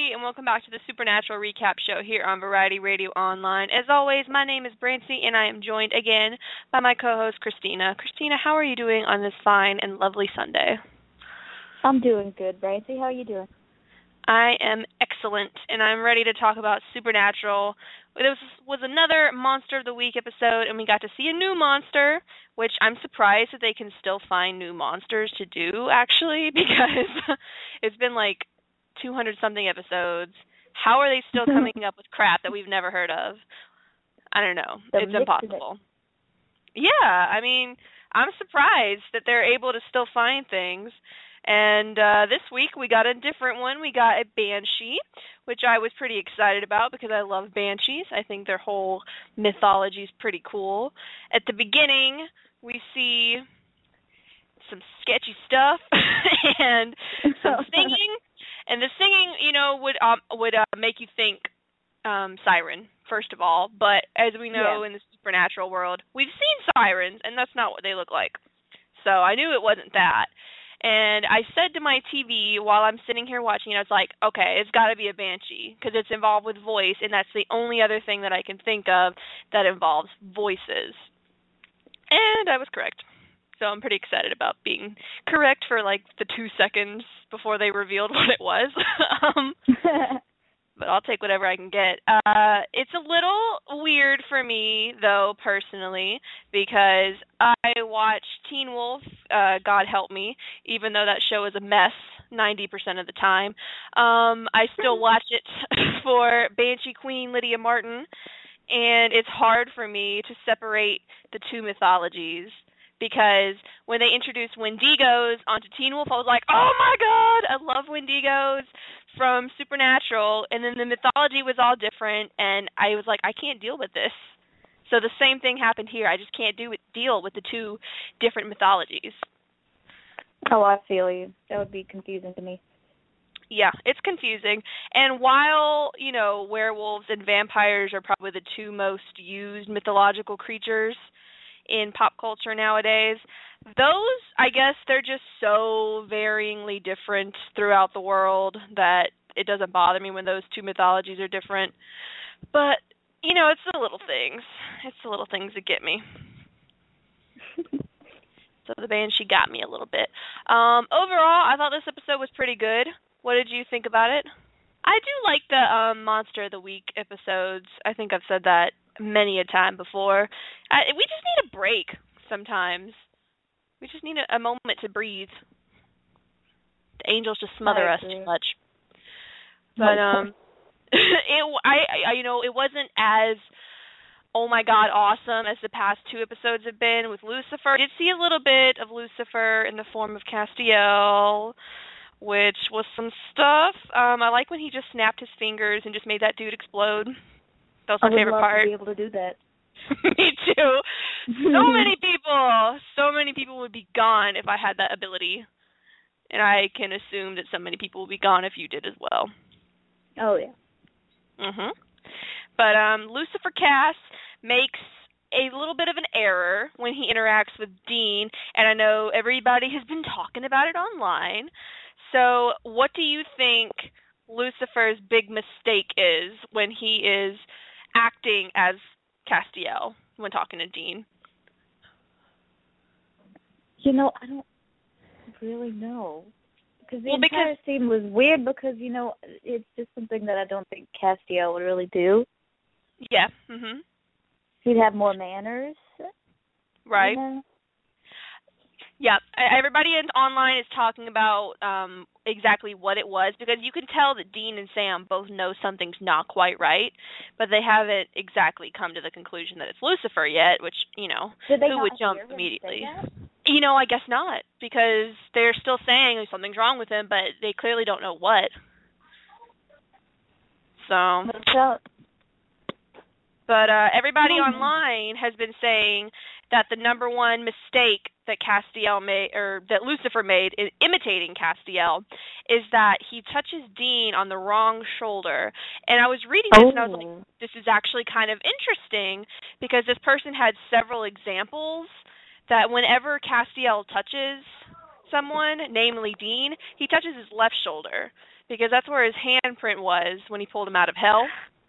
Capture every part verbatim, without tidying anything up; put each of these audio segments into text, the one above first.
everybody, and welcome back to the Supernatural Recap Show here on Variety Radio Online. As always, my name is Brancy, and I am joined again by my co-host, Christina. Christina, how are you doing on this fine and lovely Sunday? I'm doing good, Brancy. How are you doing? I am excellent, and I'm ready to talk about Supernatural. This was another Monster of the Week episode, and we got to see a new monster, which I'm surprised that they can still find new monsters to do, actually, because it's been like two hundred something episodes. How are they still coming up with crap that we've never heard of? I don't know. The it's impossible. It. Yeah, I mean, I'm surprised that they're able to still find things. And uh, this week we got a different one. We got a Banshee, which I was pretty excited about because I love Banshees. I think their whole mythology is pretty cool. At the beginning, we see some sketchy stuff and some singing. And the singing, you know, would um, would uh, make you think um, siren, first of all. But as we know, yeah. in the supernatural world, we've seen sirens, and that's not what they look like. So I knew it wasn't that. And I said to my T V while I'm sitting here watching it, I was like, okay, it's got to be a Banshee because it's involved with voice, and that's the only other thing that I can think of that involves voices. And I was correct. So I'm pretty excited about being correct for like the two seconds before they revealed what it was. um, but I'll take whatever I can get. Uh, it's a little weird for me, though, personally, because I watch Teen Wolf, uh, God help me, even though that show is a mess ninety percent of the time. Um, I still watch it for Banshee Queen Lydia Martin, and it's hard for me to separate the two mythologies. Because when they introduced Wendigos onto Teen Wolf, I was like, oh my god, I love Wendigos from Supernatural. And then the mythology was all different, and I was like, I can't deal with this. So the same thing happened here. I just can't do it, deal with the two different mythologies. Oh, I feel you. That would be confusing to me. Yeah, it's confusing. And while, you know, werewolves and vampires are probably the two most used mythological creatures in pop culture nowadays, those, I guess, they're just so varyingly different throughout the world that it doesn't bother me when those two mythologies are different. But, you know, it's the little things. It's the little things that get me. So the Banshee got me a little bit. Um, overall, I thought this episode was pretty good. What did you think about it? I do like the um, Monster of the Week episodes. I think I've said that many a time before. I, we just need a break sometimes. We just need a, a moment to breathe. The angels just smother us too much. But um, it I, I you know it wasn't as oh my god awesome as the past two episodes have been with Lucifer. I did see a little bit of Lucifer in the form of Castiel, which was some stuff. Um, I like when he just snapped his fingers and just made that dude explode. That was my I would favorite love part. To be able to do that. Me too. So many people, so many people would be gone if I had that ability. And I can assume that so many people would be gone if you did as well. Oh, yeah. Mhm. But um, Lucifer Cass makes a little bit of an error when he interacts with Dean, and I know everybody has been talking about it online. So what do you think Lucifer's big mistake is when he is acting as Castiel when talking to Dean? You know, I don't really know. Because the well, entire because, scene was weird because, you know, it's just something that I don't think Castiel would really do. Yeah. Mhm. He'd have more manners. Right. You know? Yeah, everybody in online is talking about um, exactly what it was, because you can tell that Dean and Sam both know something's not quite right, but they haven't exactly come to the conclusion that it's Lucifer yet, which, you know, who would jump immediately? You know, I guess not, because they're still saying something's wrong with him, but they clearly don't know what. So... But uh, everybody online has been saying that the number one mistake that Castiel made, or that Lucifer made, in imitating Castiel, is that he touches Dean on the wrong shoulder. And I was reading this, oh. and I was like, this is actually kind of interesting, because this person had several examples that whenever Castiel touches someone, namely Dean, he touches his left shoulder because that's where his handprint was when he pulled him out of hell.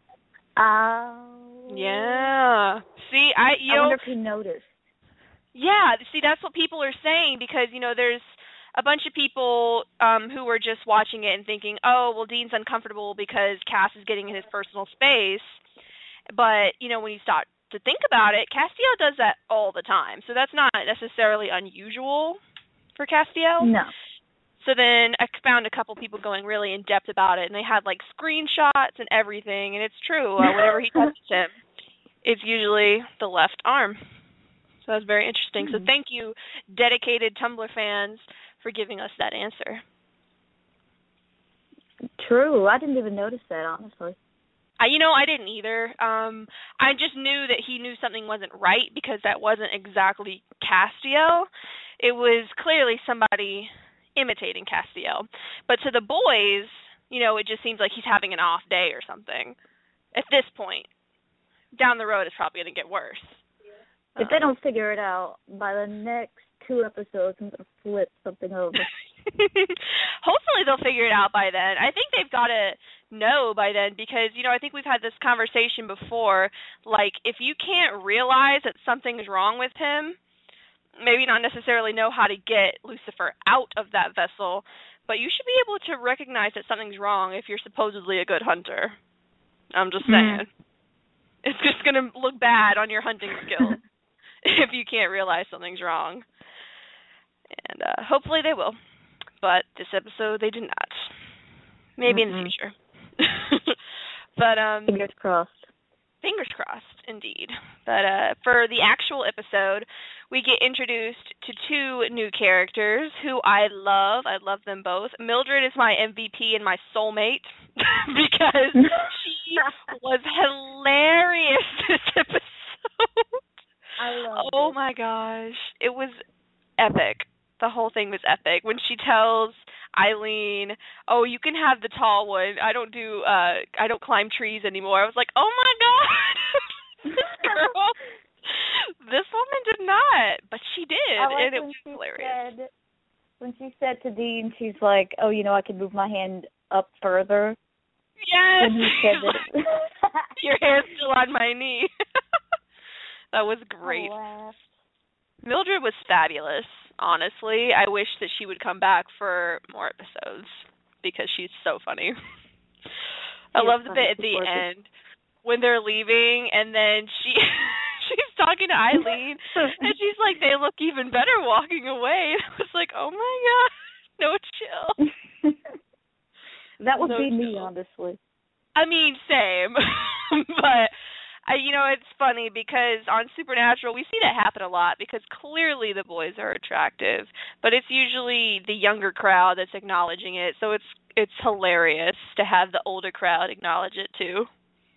Oh. Yeah. See, I you I know, wonder if he noticed. Yeah, see, that's what people are saying because, you know, there's a bunch of people um, who were just watching it and thinking, oh, well, Dean's uncomfortable because Cass is getting in his personal space. But, you know, when you start to think about it, Castiel does that all the time. So that's not necessarily unusual for Castiel. No. So then I found a couple people going really in depth about it, and they had, like, screenshots and everything. And it's true. Uh, whenever he touches him, it's usually the left arm. So that's very interesting. Mm-hmm. So thank you, dedicated Tumblr fans, for giving us that answer. True. I didn't even notice that, honestly. I, you know, I didn't either. Um, I just knew that he knew something wasn't right because that wasn't exactly Castiel. It was clearly somebody imitating Castiel. But to the boys, you know, it just seems like he's having an off day or something. At this point, down the road, it's probably going to get worse. If they don't figure it out by the next two episodes, I'm going to flip something over. Hopefully they'll figure it out by then. I think they've got to know by then because, you know, I think we've had this conversation before. Like, if you can't realize that something's wrong with him, maybe not necessarily know how to get Lucifer out of that vessel, but you should be able to recognize that something's wrong if you're supposedly a good hunter. I'm just saying. Mm. It's just going to look bad on your hunting skills. If you can't realize something's wrong. And uh, hopefully they will. But this episode, they did not. Maybe mm-hmm. in the future. But um, fingers crossed. Fingers crossed, indeed. But uh, for the actual episode, we get introduced to two new characters who I love. I love them both. Mildred is my M V P and my soulmate because she was hilarious this episode. I love oh it. my gosh. It was epic. The whole thing was epic. When she tells Eileen, oh, you can have the tall one. I don't do, uh, I don't climb trees anymore. I was like, oh my God. This girl, this woman did not, but she did. I like and it when was she hilarious. Said, when she said to Dean, she's like, oh, you know, I can move my hand up further. Yes. When he said that. Your hand's still on my knee. That was great. Oh, Mildred was fabulous, honestly. I wish that she would come back for more episodes because she's so funny. I love the bit at the end when they're leaving and then she she's talking to Eileen and she's like, they look even better walking away. And I was like, oh my God, no chill. That would no be chill. me, honestly. I mean, same. But I, you know, it's funny because on Supernatural, we see that happen a lot because clearly the boys are attractive, but it's usually the younger crowd that's acknowledging it. So it's it's hilarious to have the older crowd acknowledge it too.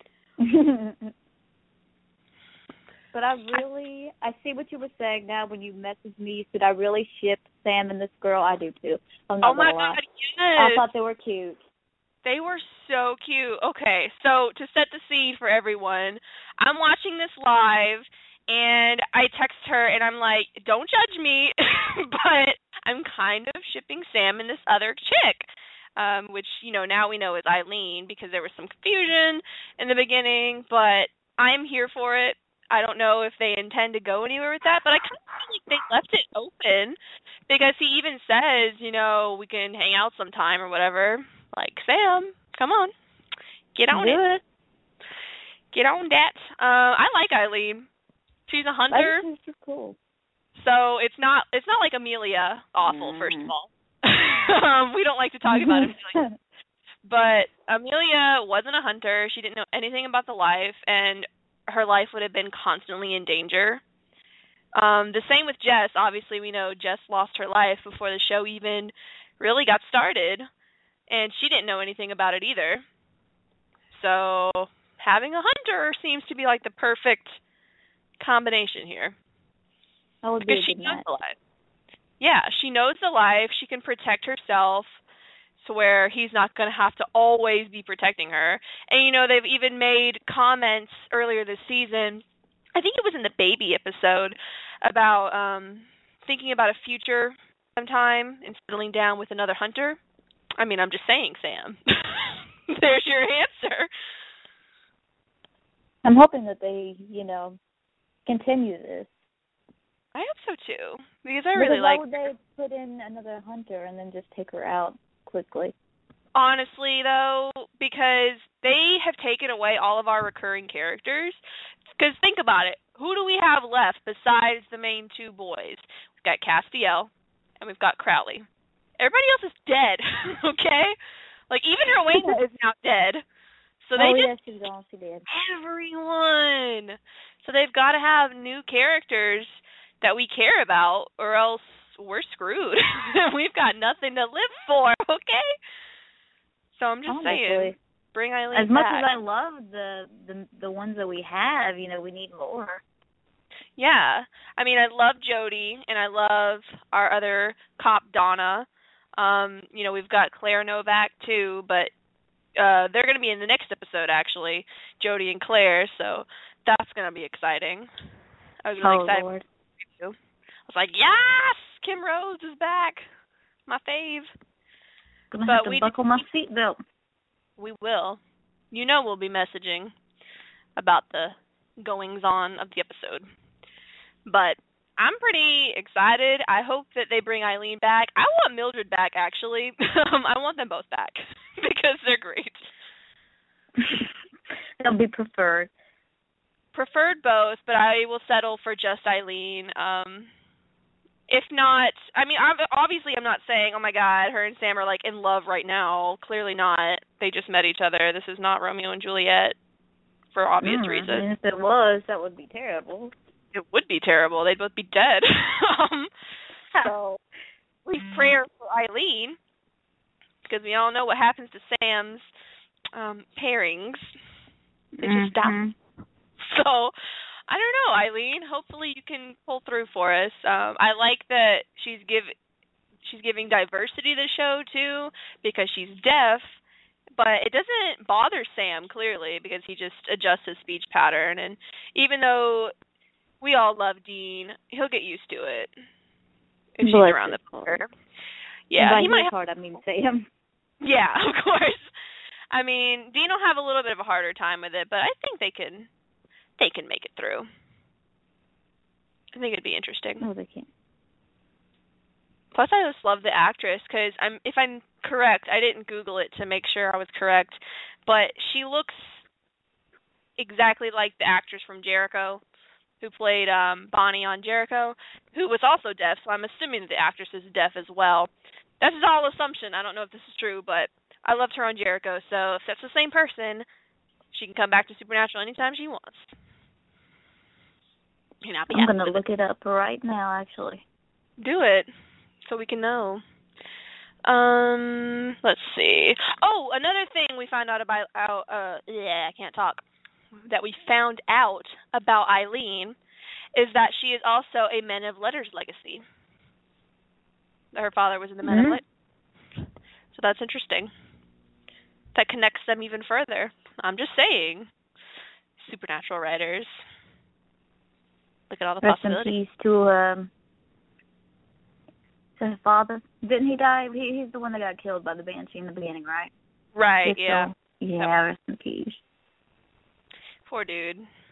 But I really, I see what you were saying now when you messaged me. You said I really ship Sam and this girl. I do too. I'm not oh my gonna lie. God, yes. I thought they were cute. They were so cute. Okay, so to set the scene for everyone, I'm watching this live, and I text her, and I'm like, don't judge me, but I'm kind of shipping Sam and this other chick, um, which, you know, now we know is Eileen because there was some confusion in the beginning, but I'm here for it. I don't know if they intend to go anywhere with that, but I kind of feel like they left it open because he even says, you know, we can hang out sometime or whatever. Like, Sam, come on. Get on Do it. Get on that. Uh, I like Eileen. She's a hunter. That's just cool. So it's not it's not like Amelia awful, mm. first of all. um, we don't like to talk about Amelia. But Amelia wasn't a hunter. She didn't know anything about the life, and her life would have been constantly in danger. Um, the same with Jess. Obviously, we know Jess lost her life before the show even really got started. And she didn't know anything about it either. So having a hunter seems to be like the perfect combination here. That would because be a she good knows match. the life. Yeah, she knows the life. She can protect herself to where he's not going to have to always be protecting her. And, you know, they've even made comments earlier this season, I think it was in the baby episode, about um, thinking about a future some time and settling down with another hunter? I mean, I'm just saying, Sam. There's your answer. I'm hoping that they, you know, continue this. I hope so too, because I really because like. Why would they put in another hunter and then just take her out quickly? Honestly, though, because they have taken away all of our recurring characters. Because think about it, who do we have left besides the main two boys? We've got Castiel and we've got Crowley. Everybody else is dead. Okay, like even Rowena is now dead. So they oh, just yes, she's gone. She did. Everyone. So they've got to have new characters that we care about, or else we're screwed. We've got nothing to live for. Okay. So I'm just Honestly, saying, bring Eileen as much back. as I love the, the the ones that we have, you know, we need more. Yeah. I mean, I love Jody, and I love our other cop, Donna. Um, you know, we've got Claire Novak, too, but uh, they're going to be in the next episode, actually, Jody and Claire, so that's going to be exciting. I was really oh, excited. Lord. I was like, yes! Kim Rose is back. My fave. Gonna but have to we buckle my seatbelt. We will. You know we'll be messaging about the goings-on of the episode. But I'm pretty excited. I hope that they bring Eileen back. I want Mildred back, actually. um, I want them both back because they're great. They'll be preferred. Preferred both, but I will settle for just Eileen. Um, if not, I mean, obviously I'm not saying, oh my God, her and Sam are like in love right now. Clearly not. They just met each other. This is not Romeo and Juliet for obvious mm, reasons. And if it was, that would be terrible. It would be terrible. They'd both be dead. um, so we pray for Eileen, because we all know what happens to Sam's um, pairings. They just mm-hmm. die. So, I don't know, Eileen. Hopefully you can pull through for us. Um, I like that she's give she's giving diversity to the show, too, because she's deaf. But it doesn't bother Sam, clearly, because he just adjusts his speech pattern. And even though we all love Dean, he'll get used to it if she's Bless around the heart. corner. Yeah, By he might have heart, I mean Sam. Yeah, of course. I mean, Dean will have a little bit of a harder time with it, but I think they can they can make it through. I think it'd be interesting. No, they can't. Plus, I just love the actress because I'm, if I'm correct, I didn't Google it to make sure I was correct, but she looks exactly like the actress from Jericho, who played um, Bonnie on Jericho, who was also deaf. So I'm assuming that the actress is deaf as well. That's all assumption. I don't know if this is true, but I loved her on Jericho. So if that's the same person, she can come back to Supernatural anytime she wants. And I'll be I'm happy going to with look it up right now, actually. Do it, so we can know. Um, let's see. Oh, another thing we found out about, uh, yeah, I can't talk, that we found out about Eileen is that she is also a Men of Letters legacy. Her father was in the Men mm-hmm. of Letters. So that's interesting. That connects them even further. I'm just saying. Supernatural writers. Look at all the Rest possibilities. in peace to, um, to his father. Didn't he die? He, he's the one that got killed by the Banshee in the beginning, right? Right, Just yeah. So, yeah, yep. rest in peace. Poor dude.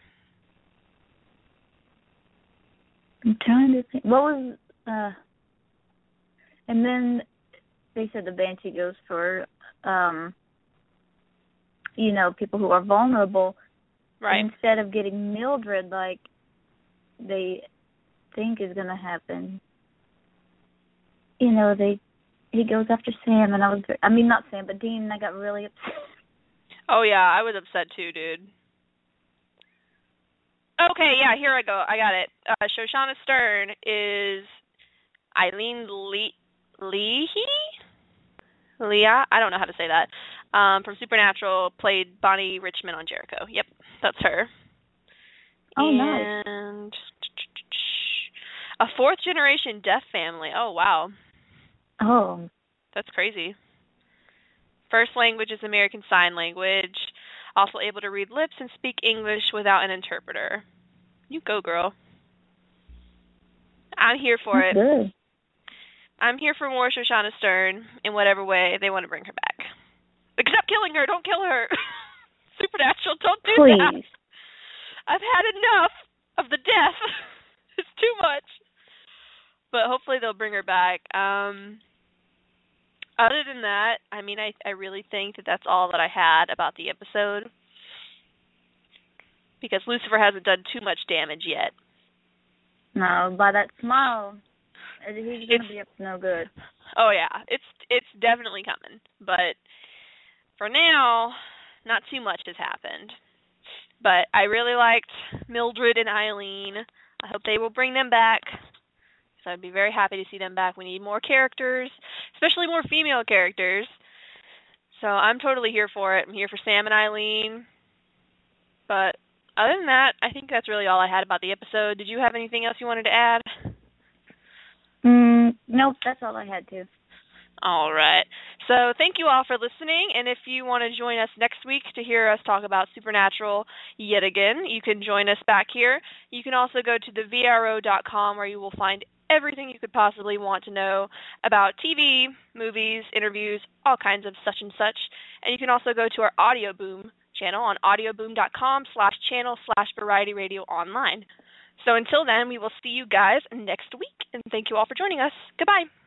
I'm trying to think. What was, uh, and then they said the Banshee goes for, um, you know, people who are vulnerable. Right. And instead of getting Mildred, like, they think is going to happen, you know, they he goes after Sam, and I was, I mean, not Sam, but Dean, and I got really upset. Oh, yeah, I was upset too, dude. Okay, yeah, here I go. I got it. Uh, Shoshana Stern is Eileen Lee Leahy? Leah? I don't know how to say that. Um, from Supernatural, played Bonnie Richmond on Jericho. Yep, that's her. Oh, and nice. A fourth generation deaf family. Oh, wow. Oh. That's crazy. First language is American Sign Language. Also able to read lips and speak English without an interpreter. You go, girl. I'm here for That's it. Good. I'm here for more Shoshana Stern in whatever way they want to bring her back. Except killing her. Don't kill her. Supernatural, don't do Please. that. I've had enough of the death. It's too much. But hopefully they'll bring her back. Um, other than that, I mean, I, I really think that that's all that I had about the episode. Because Lucifer hasn't done too much damage yet. No, by that smile, he's going to be up to no good. Oh, yeah. It's it's definitely coming. But for now, not too much has happened. But I really liked Mildred and Eileen. I hope they will bring them back. So I'd be very happy to see them back. We need more characters, especially more female characters. So I'm totally here for it. I'm here for Sam and Eileen. But other than that, I think that's really all I had about the episode. Did you have anything else you wanted to add? Mm, nope, that's all I had to. All right. So thank you all for listening, and if you want to join us next week to hear us talk about Supernatural yet again, you can join us back here. You can also go to the V R O dot com where you will find everything you could possibly want to know about T V, movies, interviews, all kinds of such and such. And you can also go to our Audio Boom channel on audioboom dot com slash channel slash variety radio online. So until then, we will see you guys next week, and thank you all for joining us. Goodbye.